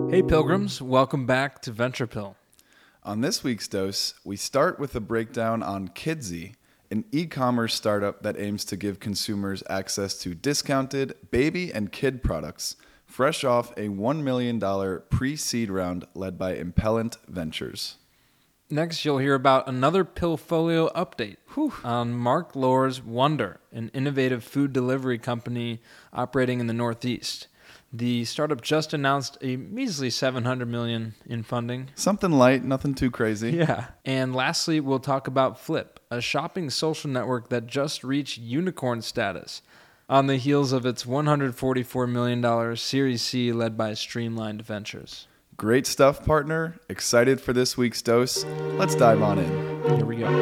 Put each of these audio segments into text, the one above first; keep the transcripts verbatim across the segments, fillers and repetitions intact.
Hey Pilgrims, welcome back to Venture Pill. On this week's dose, we start with a breakdown on Kidsy, an e-commerce startup that aims to give consumers access to discounted baby and kid products, fresh off a one million dollars pre-seed round led by Impellent Ventures. Next, you'll hear about another Pillfolio update Whew. on Mark Lohr's Wonder, an innovative food delivery company operating in the Northeast. The startup just announced a measly seven hundred million dollars in funding. Something light, nothing too crazy. Yeah. And lastly, we'll talk about Flip, a shopping social network that just reached unicorn status on the heels of its one hundred forty-four million dollars Series C led by Streamlined Ventures. Great stuff, partner. Excited for this week's dose. Let's dive on in. Here we go.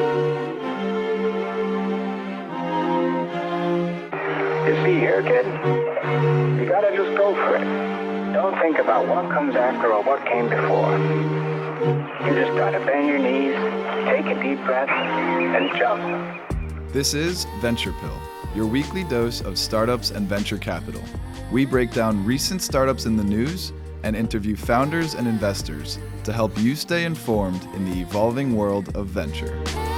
You see here, kid? You gotta just go for it. Don't think about what comes after or what came before. You just gotta bend your knees, take a deep breath, and jump. This is Venture Pill, your weekly dose of startups and venture capital. We break down recent startups in the news and interview founders and investors to help you stay informed in the evolving world of venture.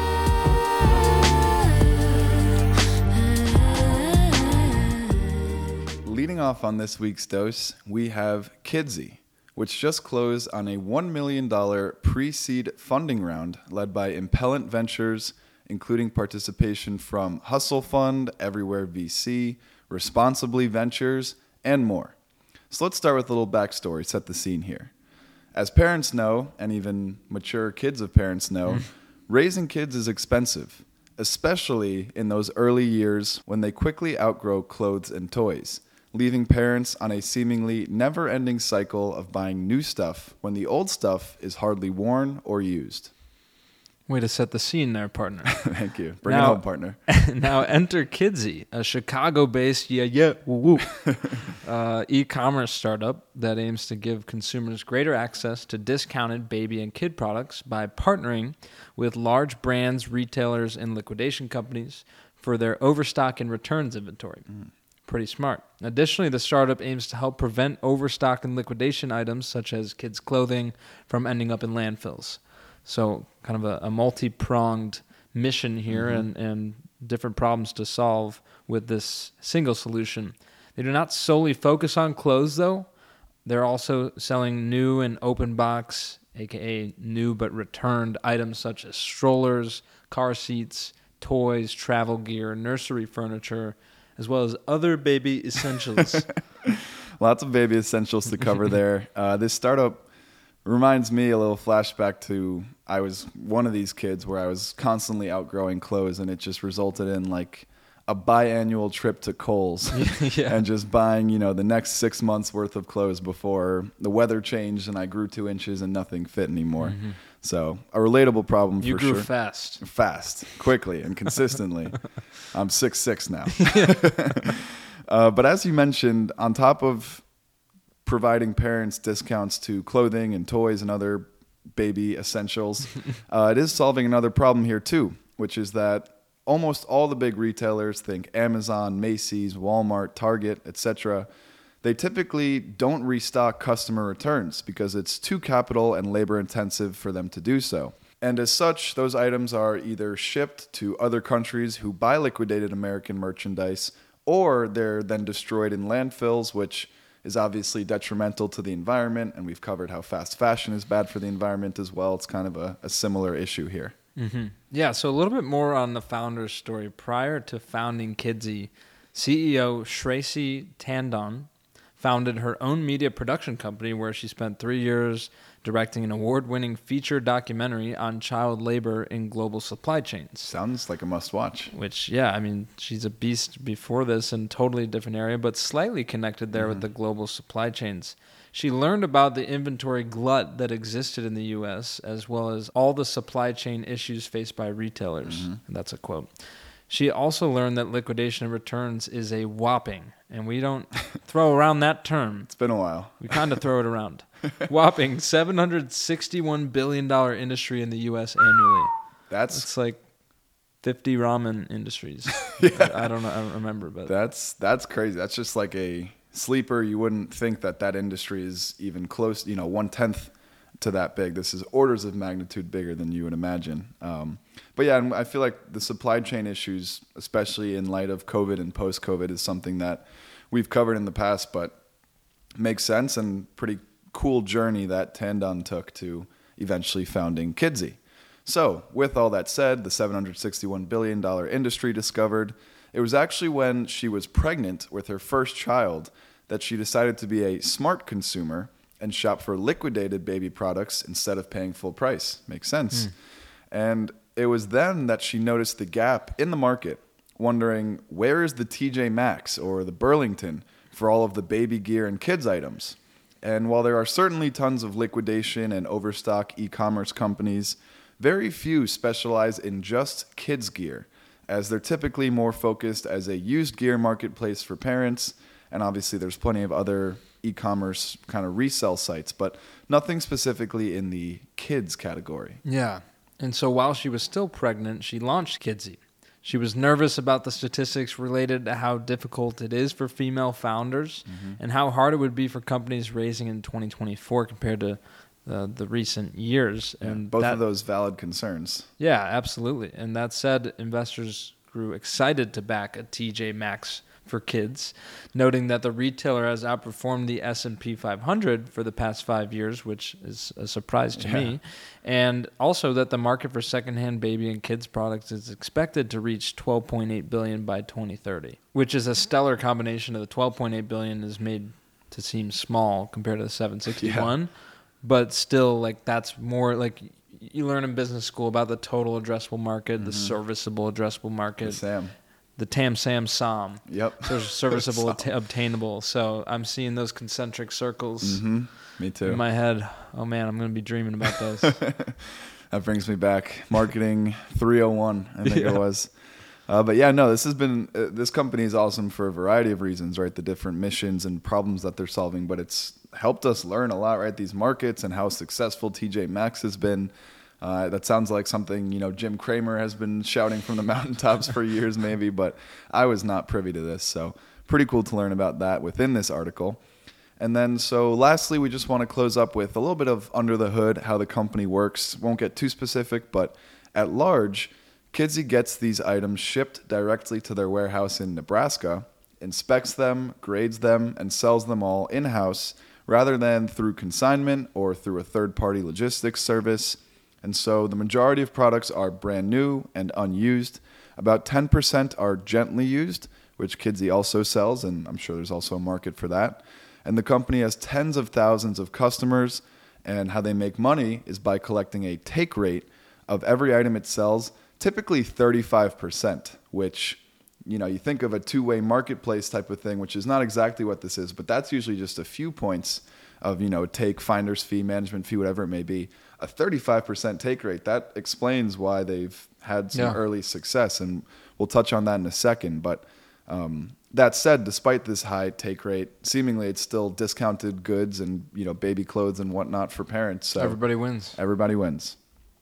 Leading off on this week's dose, we have Kidsy, which just closed on a one million dollars pre-seed funding round led by Impellent Ventures, including participation from Hustle Fund, Everywhere V C, Responsibly Ventures, and more. So let's start with a little backstory, set the scene here. As parents know, and even mature kids of parents know, raising kids is expensive, especially in those early years when they quickly outgrow clothes and toys, leaving parents on a seemingly never-ending cycle of buying new stuff when the old stuff is hardly worn or used. Way to set the scene there, partner. Thank you. Bring now, it home, partner. Now enter Kidsy, a Chicago-based yeah yeah woo woo uh, e-commerce startup that aims to give consumers greater access to discounted baby and kid products by partnering with large brands, retailers, and liquidation companies for their overstock and returns inventory. Mm. Pretty smart. Additionally, the startup aims to help prevent overstock and liquidation items such as kids' clothing from ending up in landfills. So kind of a, a multi-pronged mission here mm-hmm. and, and different problems to solve with this single solution. They do not solely focus on clothes, though. They're also selling new and open box, a k a new but returned items such as strollers, car seats, toys, travel gear, nursery furniture, as well as other baby essentials. Lots of baby essentials to cover there. Uh, this startup reminds me a little flashback to I was one of these kids where I was constantly outgrowing clothes, and it just resulted in like a biannual trip to Kohl's yeah. and just buying, you know, the next six months worth of clothes before the weather changed and I grew two inches and nothing fit anymore. Mm-hmm. So a relatable problem you for sure. You grew fast. Fast, quickly, and consistently. I'm six six now. uh, but as you mentioned, on top of providing parents discounts to clothing and toys and other baby essentials, uh, it is solving another problem here too, which is that almost all the big retailers, think Amazon, Macy's, Walmart, Target, et cetera, they typically don't restock customer returns because it's too capital and labor intensive for them to do so. And as such, those items are either shipped to other countries who buy liquidated American merchandise, or they're then destroyed in landfills, which is obviously detrimental to the environment. And we've covered how fast fashion is bad for the environment as well. It's kind of a, a similar issue here. Mm-hmm. Yeah, so a little bit more on the founder's story. Prior to founding Kidsy, C E O Shreyasi Tandon founded her own media production company where she spent three years directing an award-winning feature documentary on child labor in global supply chains. Sounds like a must-watch. Which, yeah, I mean, she's a beast before this in a totally different area, but slightly connected there mm-hmm. with the global supply chains. She learned about the inventory glut that existed in the U S, as well as all the supply chain issues faced by retailers. Mm-hmm. And that's a quote. She also learned that liquidation and returns is a whopping, and we don't throw around that term. It's been a while. We kind of throw it around. Whopping seven hundred sixty-one billion dollars industry in the U S annually. That's It's like fifty ramen industries. yeah. I, I don't know. I don't remember, but that's that's crazy. That's just like a sleeper, you wouldn't think that that industry is even close, you know, one-tenth to that big. This is orders of magnitude bigger than you would imagine. Um, but yeah, and I feel like the supply chain issues, especially in light of COVID and post-COVID, is something that we've covered in the past, but makes sense and pretty cool journey that Tandon took to eventually founding Kidsy. So with all that said, the seven hundred sixty-one billion dollars industry discovered, it was actually when she was pregnant with her first child that she decided to be a smart consumer and shop for liquidated baby products instead of paying full price. Makes sense. Mm. And it was then that she noticed the gap in the market, wondering, where is the T J Maxx or the Burlington for all of the baby gear and kids items? And while there are certainly tons of liquidation and overstock e-commerce companies, very few specialize in just kids gear, as they're typically more focused as a used gear marketplace for parents. And obviously there's plenty of other e-commerce kind of resell sites, but nothing specifically in the kids category. Yeah. And so while she was still pregnant, she launched Kidsy. She was nervous about the statistics related to how difficult it is for female founders mm-hmm. and how hard it would be for companies raising in twenty twenty-four compared to uh, the recent years. Yeah, and both that, of those valid concerns. Yeah, absolutely. And that said, investors grew excited to back a T J Maxx for kids, noting that the retailer has outperformed the S and P five hundred for the past five years, which is a surprise to yeah. me, and also that the market for secondhand baby and kids products is expected to reach twelve point eight billion dollars by twenty thirty, which is a stellar combination of the twelve point eight billion dollars is made to seem small compared to the seven sixty-one, yeah. but still, like, that's more like you learn in business school about the total addressable market, mm-hmm. the serviceable addressable market. The SAM. The Tam Sam Som. Yep. So serviceable, att- obtainable. So I'm seeing those concentric circles mm-hmm. Me too. in my head. Oh, man, I'm going to be dreaming about those. That brings me back. Marketing three oh one, I think yeah. it was. Uh, but yeah, no, this has been, uh, this company is awesome for a variety of reasons, right? The different missions and problems that they're solving, but it's helped us learn a lot, right? These markets and how successful T J Maxx has been. Uh, that sounds like something, you know, Jim Cramer has been shouting from the mountaintops for years maybe, but I was not privy to this. So pretty cool to learn about that within this article. And then, so lastly, we just want to close up with a little bit of under the hood, how the company works. Won't get too specific, but at large, Kidsy gets these items shipped directly to their warehouse in Nebraska, inspects them, grades them, and sells them all in-house rather than through consignment or through a third-party logistics service. And so the majority of products are brand new and unused. About ten percent are gently used, which Kidsy also sells, and I'm sure there's also a market for that. And the company has tens of thousands of customers, and how they make money is by collecting a take rate of every item it sells, typically thirty-five percent, which, you know, you think of a two-way marketplace type of thing, which is not exactly what this is, but that's usually just a few points of, you know, take, finder's fee, management fee, whatever it may be. A thirty-five percent take rate, that explains why they've had some yeah. early success, and we'll touch on that in a second. But um, that said, despite this high take rate, seemingly it's still discounted goods and, you know, baby clothes and whatnot for parents. So everybody wins. Everybody wins.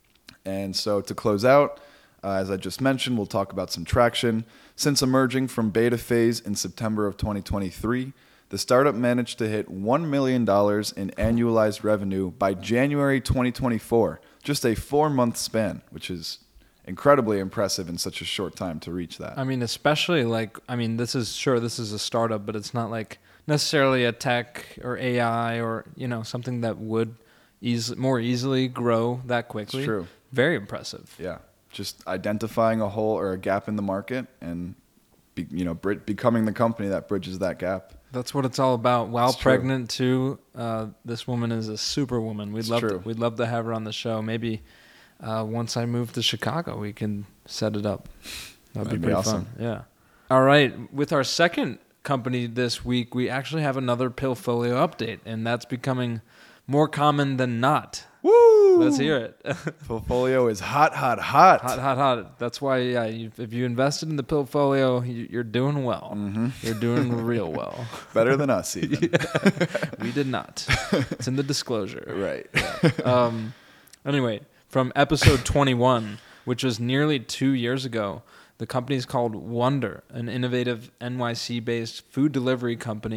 And so to close out, uh, as I just mentioned, we'll talk about some traction. Since emerging from beta phase in September of twenty twenty-three, the startup managed to hit one million dollars in annualized revenue by January twenty twenty-four, just a four-month span, which is incredibly impressive in such a short time to reach that. I mean, especially like, I mean, this is, sure, this is a startup, but it's not like necessarily a tech or A I or, you know, something that would eas- more easily grow that quickly. It's true. Very impressive. Yeah. Just identifying a hole or a gap in the market and, be, you know, br- becoming the company that bridges that gap. That's what it's all about. While it's pregnant, true. too, uh, this woman is a superwoman. We'd it's love true. to, we'd love to have her on the show. Maybe uh, once I move to Chicago, we can set it up. That'd, That'd be pretty be awesome. fun. Yeah. All right. With our second company this week, we actually have another Pillfolio update, and that's becoming more common than not. Woo! Let's hear it. Pillfolio is hot, hot, hot. Hot, hot, hot. That's why, yeah, you, if you invested in the Pillfolio, you, you're doing well. Mm-hmm. You're doing real well. Better than us, even. Yeah. We did not. It's in the disclosure. Right. Yeah. Um, anyway, from episode twenty-one, which was nearly two years ago, the company is called Wonder, an innovative N Y C-based food delivery company.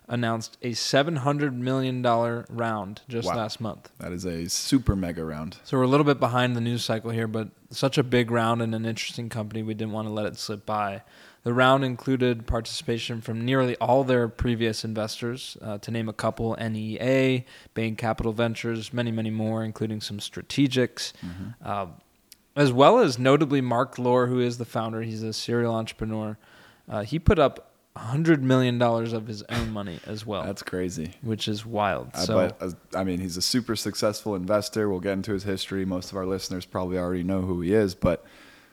announced a seven hundred million dollars round just Wow. last month. That is a super mega round. So we're a little bit behind the news cycle here, but such a big round and an interesting company, we didn't want to let it slip by. The round included participation from nearly all their previous investors, uh, to name a couple: N E A, Bain Capital Ventures, many, many more, including some strategics, Mm-hmm. uh, as well as notably Mark Lohr, who is the founder. He's a serial entrepreneur. Uh, he put up one hundred million dollars of his own money as well. That's crazy. Which is wild. I, So, but, uh, I mean, he's a super successful investor. We'll get into his history. Most of our listeners probably already know who he is, but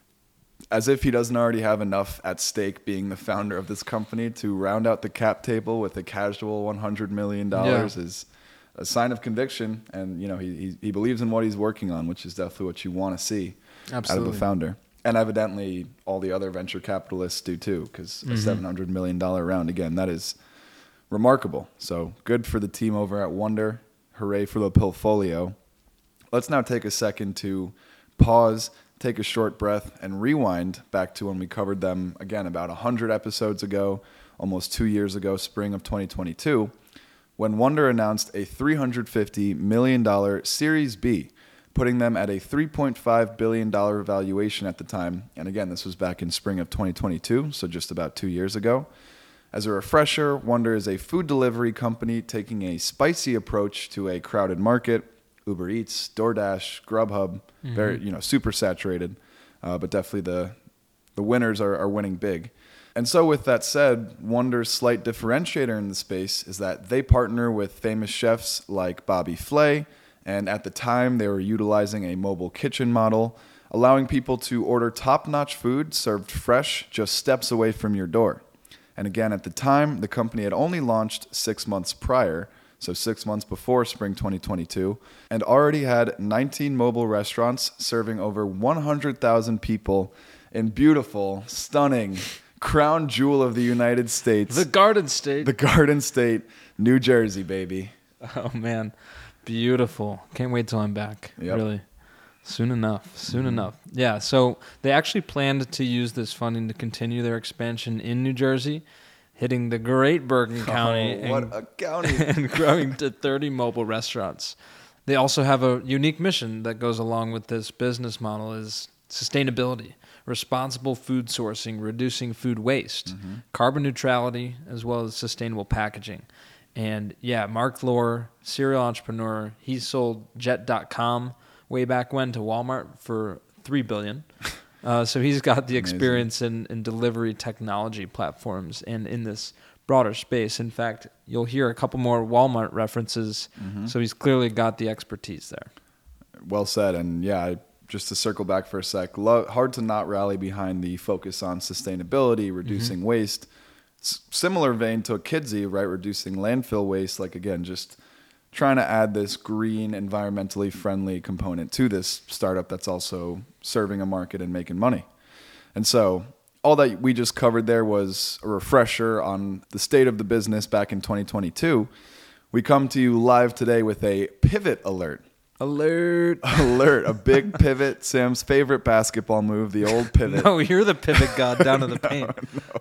as if he doesn't already have enough at stake being the founder of this company, to round out the cap table with a casual one hundred million dollars Yeah. is a sign of conviction. And, you know, he, he, he believes in what he's working on, which is definitely what you want to see out of a founder. And evidently, all the other venture capitalists do too, because Mm-hmm. a seven hundred million dollars round, again, that is remarkable. So good for the team over at Wonder. Hooray for the portfolio. Let's now take a second to pause, take a short breath, and rewind back to when we covered them, again, about one hundred episodes ago, almost two years ago, spring of twenty twenty-two, when Wonder announced a three hundred fifty million dollars Series B, putting them at a three point five billion dollars valuation at the time. And again, this was back in spring of twenty twenty-two, so just about two years ago. As a refresher, Wonder is a food delivery company taking a spicy approach to a crowded market. Uber Eats, DoorDash, Grubhub, mm-hmm. very, you know, super saturated, uh, but definitely the the winners are, are winning big. And so with that said, Wonder's slight differentiator in the space is that they partner with famous chefs like Bobby Flay, and at the time they were utilizing a mobile kitchen model, allowing people to order top-notch food served fresh just steps away from your door. And again, at the time, the company had only launched six months prior, so six months before spring twenty twenty-two, and already had nineteen mobile restaurants serving over one hundred thousand people in beautiful, stunning, crown jewel of the United States. The Garden State. The Garden State, New Jersey, baby. Oh, man. Beautiful. Can't wait till I'm back. Yep. Really. Soon enough. Soon Mm-hmm. enough. Yeah, so they actually planned to use this funding to continue their expansion in New Jersey, hitting the great Bergen County Oh, what and, a county. and growing to thirty mobile restaurants. They also have a unique mission that goes along with this business model is sustainability, responsible food sourcing, reducing food waste, Mm-hmm. carbon neutrality, as well as sustainable packaging. And yeah, Mark Lohr, serial entrepreneur, he sold Jet dot com way back when to Walmart for three billion dollars. Uh, so he's got the Amazing. experience in, in delivery technology platforms and in this broader space. In fact, you'll hear a couple more Walmart references. Mm-hmm. So he's clearly got the expertise there. Well said. And yeah, I, just to circle back for a sec, lo- hard to not rally behind the focus on sustainability, reducing Mm-hmm. waste. S- similar vein to Kidsy, right? Reducing landfill waste. Like, again, just trying to add this green, environmentally friendly component to this startup that's also serving a market and making money. And so all that we just covered there was a refresher on the state of the business back in twenty twenty-two. We come to you live today with a pivot alert. Alert. Alert, a big pivot, Sam's favorite basketball move, the old pivot. No, you're the pivot god down to the paint.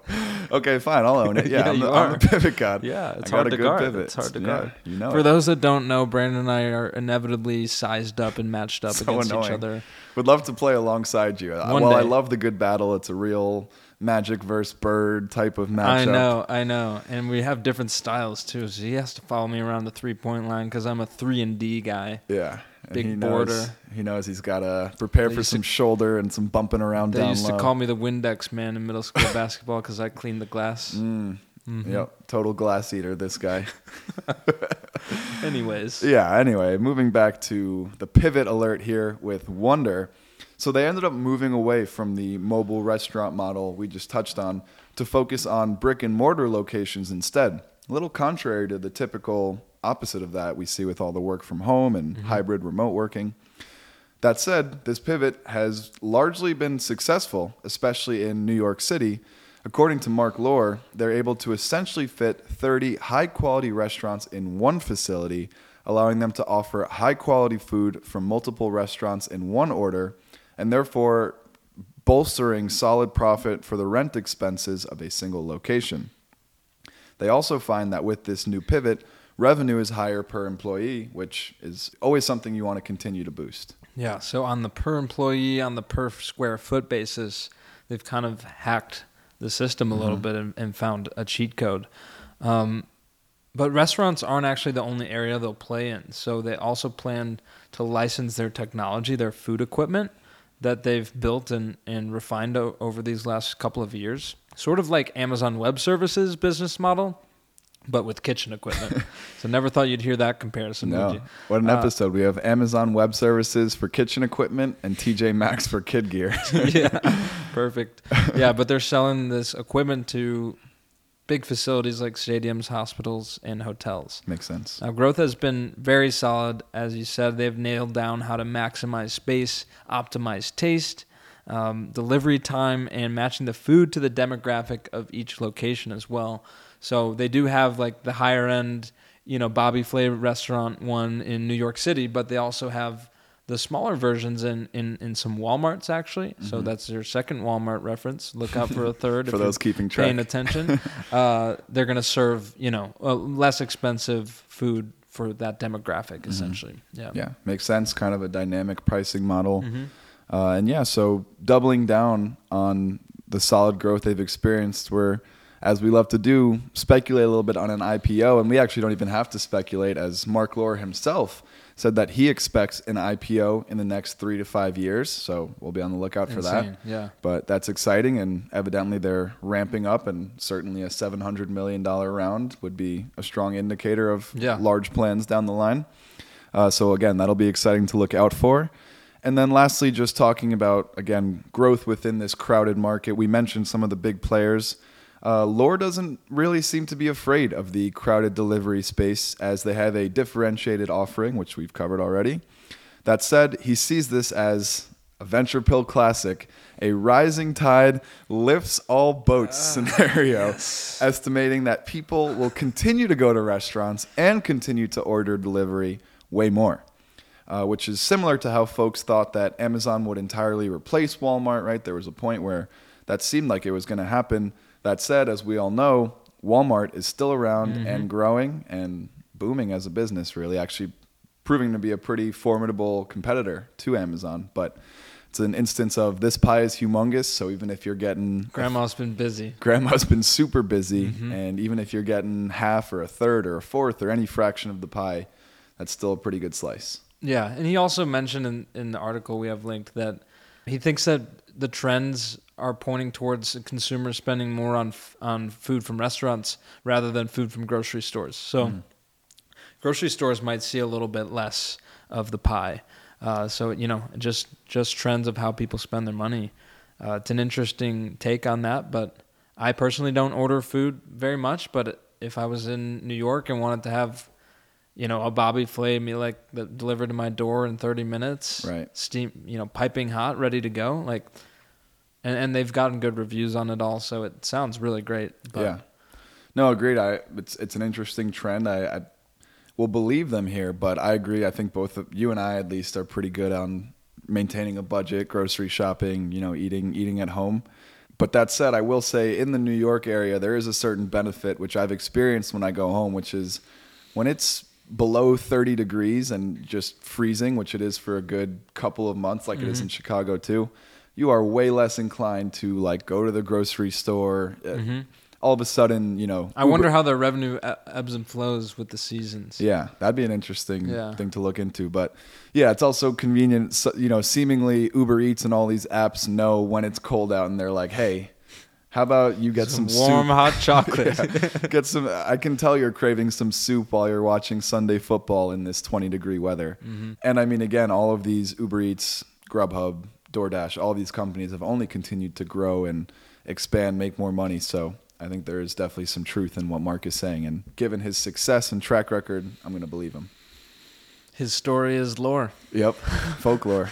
Okay, fine, I'll own it. Yeah, Yeah, I'm, the, you I'm are. the pivot god. Yeah, it's I got hard a to good guard. pivot. It's hard to Yeah, guard. You know For it. those that don't know, Brandon and I are inevitably sized up and matched up So against annoying. each other. Would love to play alongside you. One While I day. love the good battle, it's a real Magic versus Bird type of matchup. I know, I know. And we have different styles too. So he has to follow me around the three-point line because I'm a three and D guy. Yeah. And Big he knows, border. He knows he's got to prepare They for used some to- shoulder and some bumping around They down used low. to call me the Windex man in middle school basketball because I cleaned the glass. Mm. Mhm. Yep, total glass eater, this guy. Anyways. Yeah, anyway, moving back to the pivot alert here with Wonder. So they ended up moving away from the mobile restaurant model we just touched on to focus on brick and mortar locations instead. A little contrary to the typical opposite of that we see with all the work from home and Mm-hmm. hybrid remote working. That said, this pivot has largely been successful, especially in New York City. According to Mark Lohr, they're able to essentially fit thirty high-quality restaurants in one facility, allowing them to offer high-quality food from multiple restaurants in one order, and therefore bolstering solid profit for the rent expenses of a single location. They also find that with this new pivot, revenue is higher per employee, which is always something you want to continue to boost. Yeah, so on the per employee, on the per square foot basis, they've kind of hacked the system a little Mm-hmm. bit and, and found a cheat code. Um, but restaurants aren't actually the only area they'll play in. So they also plan to license their technology, their food equipment that they've built and, and refined o- over these last couple of years. Sort of like Amazon Web Services business model, but with kitchen equipment. So never thought you'd hear that comparison, would No. you? What an Uh, episode. We have Amazon Web Services for kitchen equipment and T J Maxx for kid gear. Yeah, perfect. Yeah, but they're selling this equipment to big facilities like stadiums, hospitals, and hotels. Makes sense. Now, growth has been very solid. As you said, they've nailed down how to maximize space, optimize taste, um, delivery time, and matching the food to the demographic of each location as well. So they do have like the higher end, you know, Bobby Flay restaurant one in New York City, but they also have the smaller versions in, in, in some Walmarts, actually. So that's your second Walmart reference. Look out for a third. For if those you're keeping track. paying attention. uh, they're going to serve, you know, uh, less expensive food for that demographic, essentially. Yeah. Yeah, makes sense. Kind of a dynamic pricing model. Mm-hmm. Uh, and yeah, so doubling down on the solid growth they've experienced, where, as we love to do, speculate a little bit on an I P O. And we actually don't even have to speculate, as Mark Lohr himself said that he expects an I P O in the next three to five years. So we'll be on the lookout for Insane, that. yeah. But that's exciting, and evidently they're ramping up, and certainly a seven hundred million dollars round would be a strong indicator of Yeah. large plans down the line. Uh, so again, that'll be exciting to look out for. And then lastly, just talking about, again, growth within this crowded market. We mentioned some of the big players. Uh, Lohr doesn't really seem to be afraid of the crowded delivery space, as they have a differentiated offering, which we've covered already. That said, he sees this as a venture pill classic, a rising tide lifts all boats scenario, estimating that people will continue to go to restaurants and continue to order delivery way more. Uh, which is similar to how folks thought that Amazon would entirely replace Walmart, right? There was a point where that seemed like it was going to happen. That said, as we all know, Walmart is still around Mm-hmm. and growing and booming as a business, really, actually proving to be a pretty formidable competitor to Amazon. But it's an instance of this pie is humongous, so even if you're getting... Grandma's been busy. Grandma's been super busy, Mm-hmm. and even if you're getting half or a third or a fourth or any fraction of the pie, that's still a pretty good slice. Yeah, and he also mentioned in, in the article we have linked that he thinks that the trends are pointing towards consumers spending more on f- on food from restaurants rather than food from grocery stores. So Mm. grocery stores might see a little bit less of the pie. Uh, so, you know, just just trends of how people spend their money. Uh, it's an interesting take on that, but I personally don't order food very much. But if I was in New York and wanted to have, you know, a Bobby Flay meal like that delivered to my door in thirty minutes, Right. steam, you know, piping hot, ready to go, like, and, and they've gotten good reviews on it all, so it sounds really great. But Yeah. No, agreed. I it's it's an interesting trend. I, I will believe them here, but I agree. I think both of you and I, at least, are pretty good on maintaining a budget, grocery shopping, you know, eating eating at home. But that said, I will say in the New York area, there is a certain benefit which I've experienced when I go home, which is when it's below thirty degrees and just freezing, which it is for a good couple of months, like Mm-hmm. it is in Chicago too, you are way less inclined to like go to the grocery store. Uh, All of a sudden, you know. Mm-hmm. I wonder how their revenue e- ebbs and flows with the seasons. Yeah, that'd be an interesting Yeah. thing to look into. But yeah, it's also convenient. So, you know, seemingly Uber Eats and all these apps know when it's cold out, and they're like, "Hey, how about you get some, Some warm soup? hot chocolate. Yeah. Get some. I can tell you're craving some soup while you're watching Sunday football in this twenty degree weather." Mm-hmm. And I mean, again, all of these Uber Eats, Grubhub, DoorDash, all these companies have only continued to grow and expand, make more money. So I think there is definitely some truth in what Mark is saying. And given his success and track record, I'm going to believe him. His story is lore. Yep. Folklore.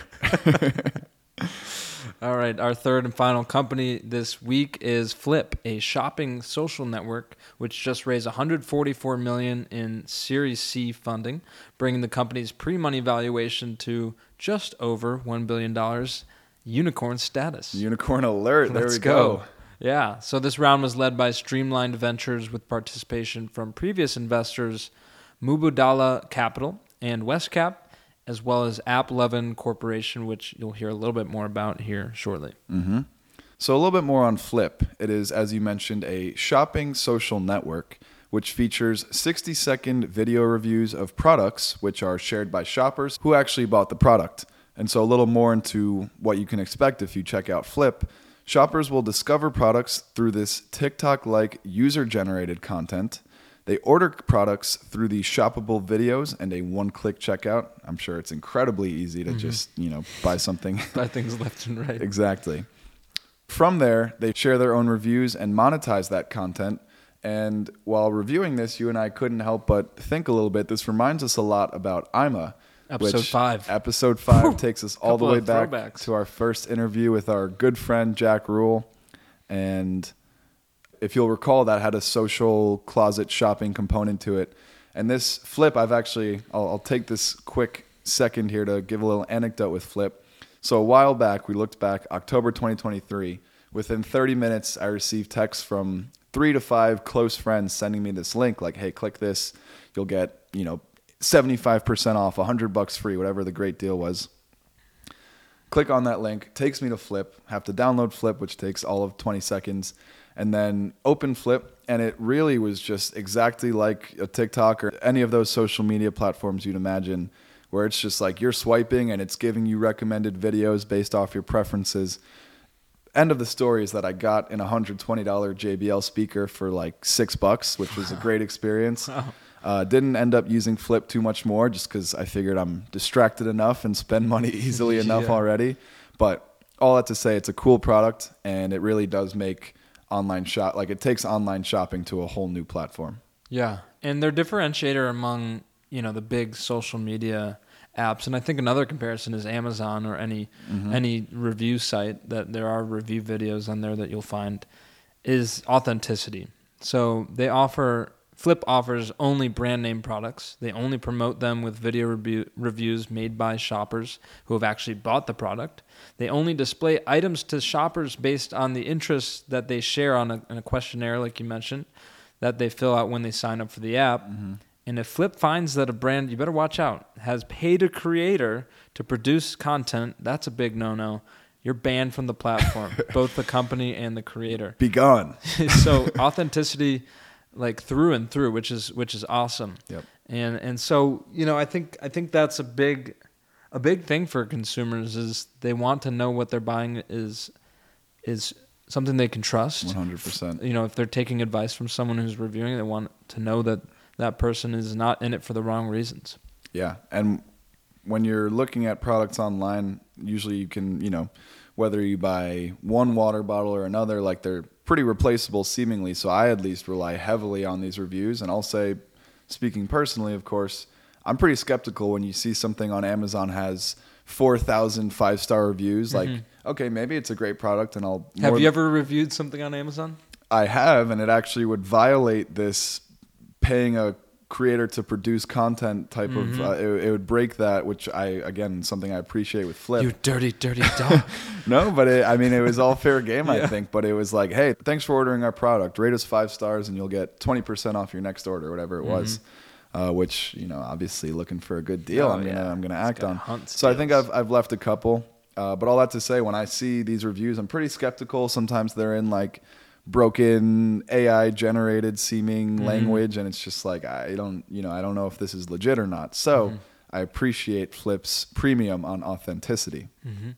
All right, our third and final company this week is Flip, a shopping social network which just raised one hundred forty-four million dollars in Series C funding, bringing the company's pre-money valuation to just over one billion dollars, unicorn status. Unicorn alert. There Let's we go. go. Yeah. So this round was led by Streamlined Ventures with participation from previous investors Mubadala Capital and Westcap, as well as App Lovin Corporation, which you'll hear a little bit more about here shortly. Mm-hmm. So a little bit more on Flip. It is, as you mentioned, a shopping social network which features sixty-second video reviews of products which are shared by shoppers who actually bought the product. And so a little more into what you can expect if you check out Flip. Shoppers will discover products through this TikTok-like user-generated content. They order products through the shoppable videos and a one-click checkout. I'm sure it's incredibly easy to mm-hmm. just, you know, buy something. Buy things left and right. Exactly. From there, they share their own reviews and monetize that content. And while reviewing this, you and I couldn't help but think a little bit. This reminds us a lot about Ima. Episode which five. Episode five takes us all the way back throwbacks. to our first interview with our good friend Jack Rule. And if you'll recall, that had a social closet shopping component to it. And this Flip, I've actually, I'll, I'll take this quick second here to give a little anecdote with Flip. So a while back, we looked back, October twenty twenty-three. Within thirty minutes, I received texts from three to five close friends sending me this link, like, hey, click this. You'll get, you know, seventy-five percent off, one hundred bucks free, whatever the great deal was. Click on that link, takes me to Flip, have to download Flip, which takes all of twenty seconds, and then open Flip, and it really was just exactly like a TikTok or any of those social media platforms you'd imagine, where it's just like you're swiping and it's giving you recommended videos based off your preferences. End of the story is that I got an one hundred twenty dollars J B L speaker for like six bucks, which was a great experience. Uh, didn't end up using Flip too much more just because I figured I'm distracted enough and spend money easily enough yeah. already. But all that to say, it's a cool product, and it really does make online shop, like it takes online shopping to a whole new platform. Yeah, and their differentiator among, you know, the big social media apps, and I think another comparison is Amazon or any mm-hmm. any review site that there are review videos on there that you'll find, is authenticity. So they offer Flip offers only brand name products. They only promote them with video review, reviews made by shoppers who have actually bought the product. They only display items to shoppers based on the interests that they share on a, in a questionnaire, like you mentioned, that they fill out when they sign up for the app. Mm-hmm. And if Flip finds that a brand, you better watch out, has paid a creator to produce content, that's a big no-no. You're banned from the platform, both the company and the creator. Be gone. So authenticity, like through and through, which is which is awesome. Yep. And and so, you know, I think I think that's a big a big thing for consumers is they want to know what they're buying is is something they can trust. one hundred percent. You know, if they're taking advice from someone who's reviewing, they want to know that that person is not in it for the wrong reasons. Yeah. And when you're looking at products online, usually you can, you know, whether you buy one water bottle or another, like they're pretty replaceable seemingly. So I at least rely heavily on these reviews. And I'll say, speaking personally, of course, I'm pretty skeptical when you see something on Amazon has four thousand five-star reviews. Mm-hmm. Like, okay, maybe it's a great product and I'll... Have you ever reviewed something on Amazon? I have, and it actually would violate this paying a creator to produce content type mm-hmm. of... Uh, it, it would break that, which I, again, something I appreciate with Flip. You dirty, dirty dog. No, but it, I mean, it was all fair game, yeah. I think. But it was like, hey, thanks for ordering our product. Rate us five stars and you'll get twenty percent off your next order, whatever it mm-hmm. was. Uh, which, you know, obviously looking for a good deal, oh, I'm gonna yeah. I'm gonna act on. So skills. I think I've I've left a couple. Uh, but all that to say, when I see these reviews, I'm pretty skeptical. Sometimes they're in like broken A I generated seeming mm-hmm. language, and it's just like I don't, you know, I don't know if this is legit or not. So mm-hmm. I appreciate Flip's premium on authenticity. Mm-hmm.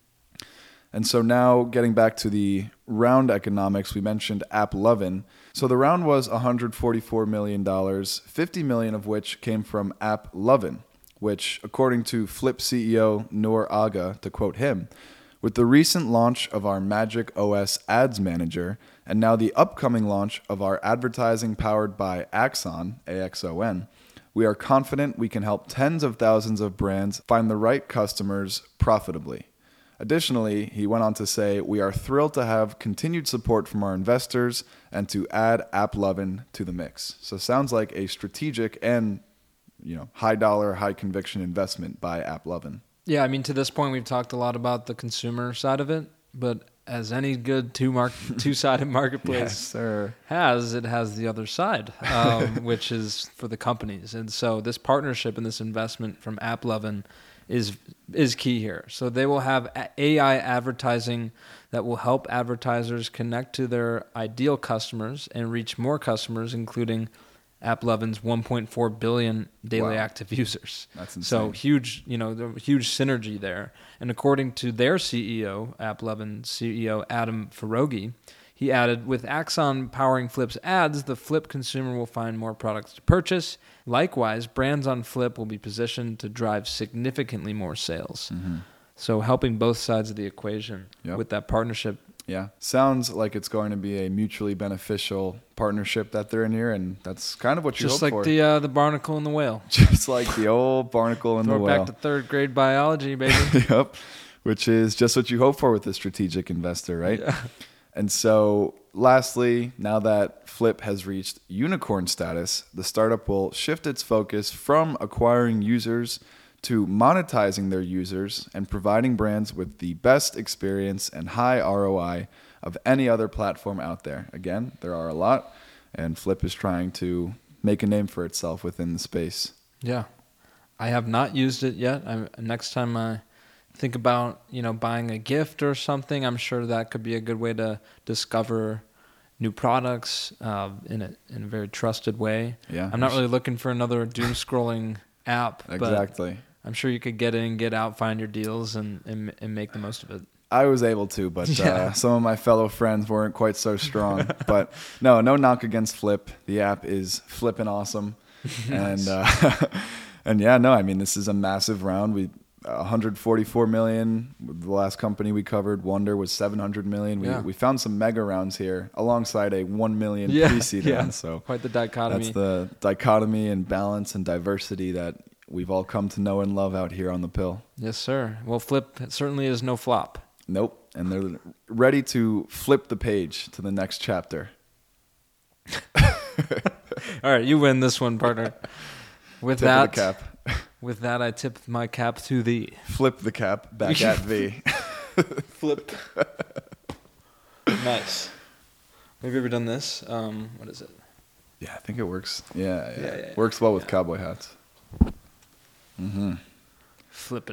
And so now getting back to the round economics, we mentioned App Lovin. So the round was one hundred forty-four million dollars, fifty million dollars of which came from App Lovin, which, according to Flip C E O Noor Aga, to quote him, with the recent launch of our Magic O S Ads Manager and now the upcoming launch of our advertising powered by Axon, A X O N, we are confident we can help tens of thousands of brands find the right customers profitably. Additionally, he went on to say, we are thrilled to have continued support from our investors and to add App Lovin to the mix. So sounds like a strategic and, you know, high dollar, high conviction investment by App Lovin. Yeah, I mean, to this point, we've talked a lot about the consumer side of it, but as any good two mark two-sided marketplace Yes, sir. has, it has the other side, um, which is for the companies. And so this partnership and this investment from AppLovin is is key here. So they will have A I advertising that will help advertisers connect to their ideal customers and reach more customers, including AppLovin's one point four billion daily Wow. active users. That's insane. So huge, you know, the huge synergy there. And according to their C E O, AppLovin C E O Adam Ferogi, he added, with Axon powering Flip's ads, the Flip consumer will find more products to purchase. Likewise, brands on Flip will be positioned to drive significantly more sales. Mm-hmm. So helping both sides of the equation Yep. with that partnership. Yeah. Sounds like it's going to be a mutually beneficial partnership that they're in here, and that's kind of what you Just hope like for. the uh, the barnacle and the whale. Just like the old barnacle and Throw the it whale. back to third grade biology, baby. Yep. Which is just what you hope for with a strategic investor, right? Yeah. And so, lastly, now that Flip has reached unicorn status, the startup will shift its focus from acquiring users to monetizing their users and providing brands with the best experience and high R O I of any other platform out there. Again, there are a lot, and Flip is trying to make a name for itself within the space. Yeah. I have not used it yet. I, next time I think about, you know, buying a gift or something, I'm sure that could be a good way to discover new products uh, in a in a very trusted way. Yeah. I'm not really looking for another doom scrolling app, but Exactly. I'm sure you could get in, get out, find your deals, and and, and make the most of it. I was able to, but Yeah. uh, some of my fellow friends weren't quite so strong. But no, no knock against Flip. The app is flipping awesome, and uh, and yeah, no, I mean this is a massive round. We one hundred forty-four million. The last company we covered, Wonder, was seven hundred million. We Yeah. we found some mega rounds here alongside a one million Yeah, pre-seed yeah. round. So Quite the dichotomy. that's the dichotomy and balance and diversity that we've all come to know and love out here on the Pill. Yes, sir. Well, Flip certainly is no flop. Nope. And they're ready to flip the page to the next chapter. All right, you win this one, partner. With Tip that, of the cap. with that, I tip my cap to thee. Flip the cap back at V. Flip. Nice. Have you ever done this? Um, what is it? Yeah, I think it works. Yeah, yeah. Yeah, yeah, yeah. Works well with Yeah. cowboy hats. Mm-hmm. Flip it.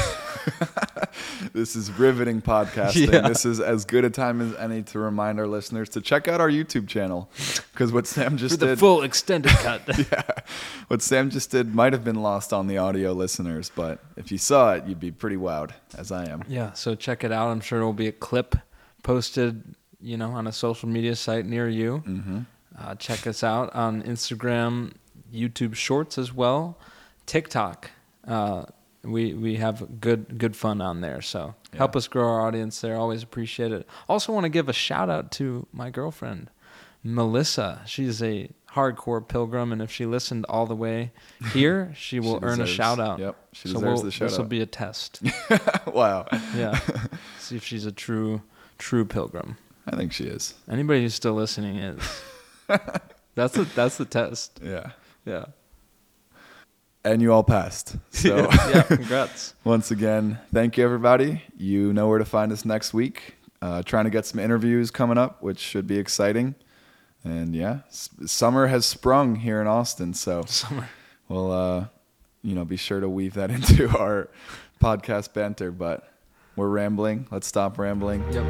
This is riveting podcasting. Yeah. This is as good a time as any to remind our listeners to check out our YouTube channel. Because what Sam just For the did, full extended cut. yeah, what Sam just did might have been lost on the audio listeners, but if you saw it, you'd be pretty wowed, as I am. Yeah, so check it out. I'm sure there will be a clip posted, you know, on a social media site near you. Mm-hmm. Uh, check us out on Instagram, YouTube Shorts as well, TikTok. Uh, we we have good good fun on there. So Yeah. help us grow our audience there. Always appreciate it. Also want to give a shout out to my girlfriend, Melissa. She's a hardcore pilgrim, and if she listened all the way here, she will She earn a deserves- shout out. Yep, she so deserves we'll, the shout This will out. be a test. Wow. Yeah, see if she's a true true pilgrim. I think she is. Anybody who's still listening is. That's the that's the test. Yeah. Yeah. And you all passed. So yeah. Congrats. once again, thank you, everybody. You know where to find us next week. Uh, trying to get some interviews coming up, which should be exciting. And yeah, s- summer has sprung here in Austin. So Summer. we'll, uh, you know, be sure to weave that into our podcast banter. But we're rambling. Let's stop rambling. Yep.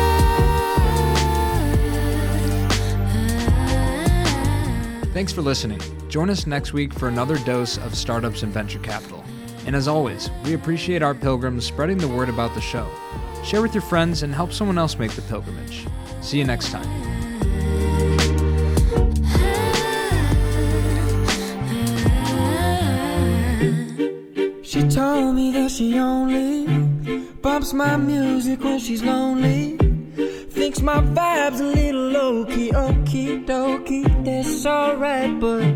Thanks for listening. Join us next week for another dose of startups and venture capital. And as always, we appreciate our pilgrims spreading the word about the show. Share with your friends and help someone else make the pilgrimage. See you next time. She told me that she only bumps my music when she's lonely. Thinks my vibe's a little low-key, okie dokie, that's alright, but